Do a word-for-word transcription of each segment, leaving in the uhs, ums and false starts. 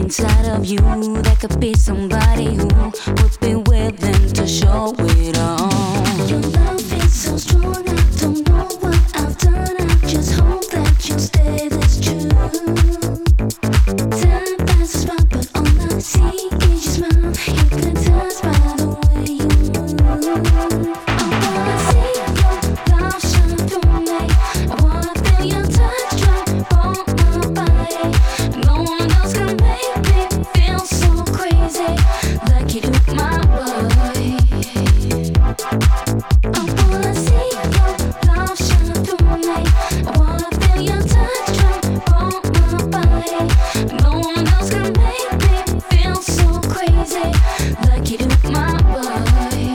inside of you. There could be somebody who would be willing to show it all. Your love is so strong, I don't know what I've done. I just hope that you stay this true. Time passes by, but all I see is your smile. Hypnotized by the way you move. I wanna see your love shine through me. I wanna feel your touch drop on my body. No one else can make me feel so crazy like you do my body. I wanna see your love shine through me. I wanna feel your touch drop on my body. No one else can make me feel so crazy like you do my body.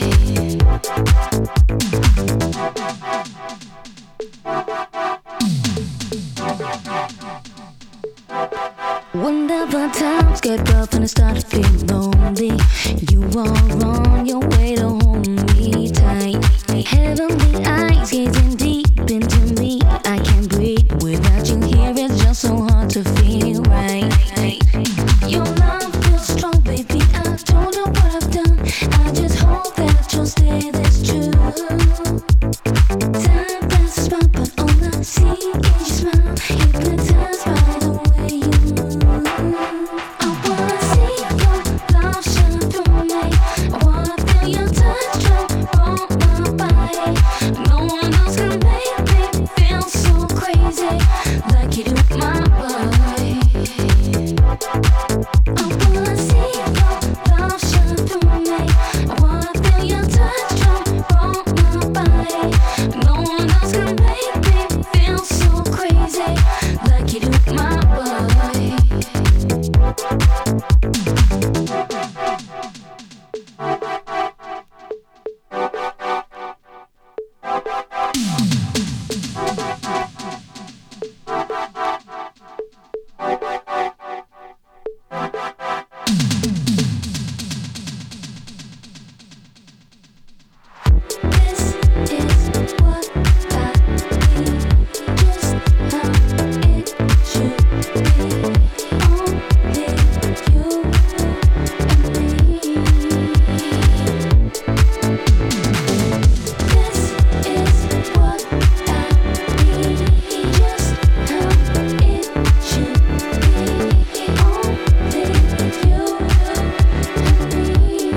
Whenever times get rough and I start to feel lonely, you are on your way to hold me tight. Heavenly eyes gazing deep into me. I can't breathe without you here. It's just so hard to feel right. Your love feels strong, baby. I don't know what I've done. I just hope that you'll stay this true. Time passes by, but all I see is your smile. Hypnotized by the way you move. I wanna see your love shine through me. I wanna feel your touch drop on my body. No one else can make me feel so crazy like you do my body. I wanna see your love shine through me. I wanna feel your touch drop on my body. No one else can make me feel so crazy like you do my body. This is what I need, just how it should be. Only you and me. This is what I need, just how it should be. Only you and me.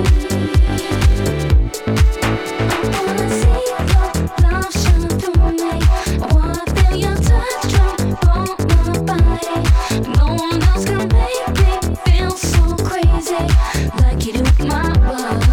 I wanna see your love shine through me. I wanna feel your touch drop on my body. No one else can make me feel so crazy like you do my body.